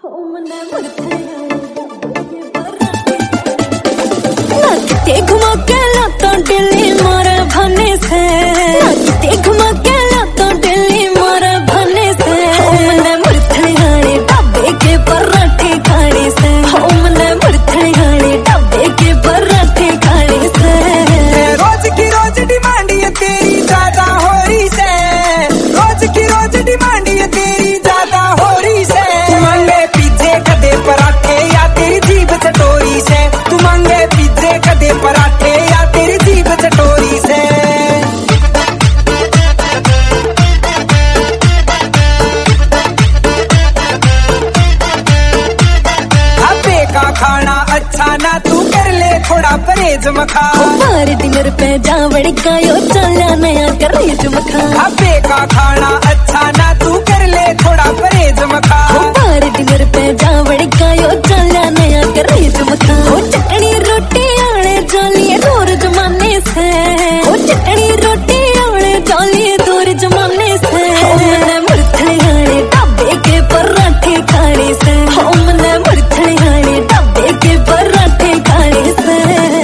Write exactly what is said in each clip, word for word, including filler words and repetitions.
घुमा के लाता दिल्ली मारे भने से, घुमा के लाता दिल्ली मारे भने से, हमने मुरथलियाने ढाबे के पराठे खाने से, हमने मुरथलियाने ढाबे के पराठे खाने से। रोज की रोज डिमांड ये तेरी ज्यादा हो रही से, रोज की रोज डिमांड ये तेरी ज्यादा हो रही से। तू मांगे पिज्जे कदे पराठे या तेरी जीभ चटोरी से, तू मांगे पिज्जे कदे पराठे या तेरी जीभ चटोरी से। अबे का खाना अच्छा ना, तू कर ले थोड़ा परहेज मखा। बार डिनर पे जावड़ का यो चला नया करेज मखा। अबे का खाना अच्छा ना, तू कर ले थोड़ा परहेज मखा। बार डिनर पे जावड़ का यो चला नया करेज मखा। ओ चटनी रोटी आने जालिए दूर जमाने से, ओ चटनी रोटी आने जालिए दूर जमाने से। हमने मुरथलियाने ढाबे के पराठे खाने से, हमने मुरथलियाने ढाबे के पराठे खाने से।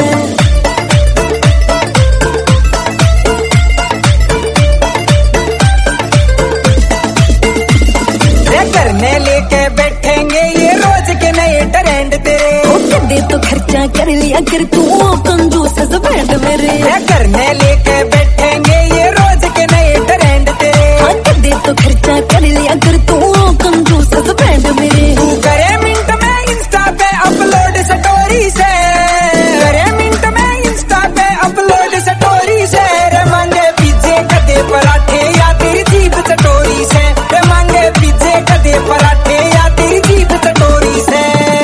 करने लेके बैठेंगे ये रोज के नए ट्रेंड तेरे। दे तो खर्चा कर लिया कर तू कंजूस बैंड मेरे। करने लेके बैठेंगे ये रोज के नए ट्रेंड तेरे। हाँ दे तो खर्चा कर लिया कर तू कंजूस बैंड मेरे। तू करे मिनट में इंस्टा पे अपलोड स्टोरी से, करे मिनट में इंस्टा पे अपलोड स्टोरी से। रे मांगे पिज्जे कदे पराठे या तेरी जीभ चटोरी से, रे मांगे पिज्जे कदे पराठे या तेरी जीभ चटोरी से।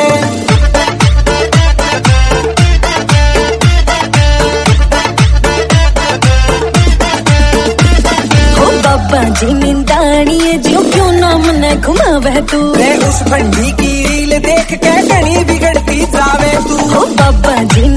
बाबा जी निंदानी है जो क्यों ना मन घुमावे तू। रे उस भंडी की रील देख के कहीं बिगड़ती जावे तू। बाबा जी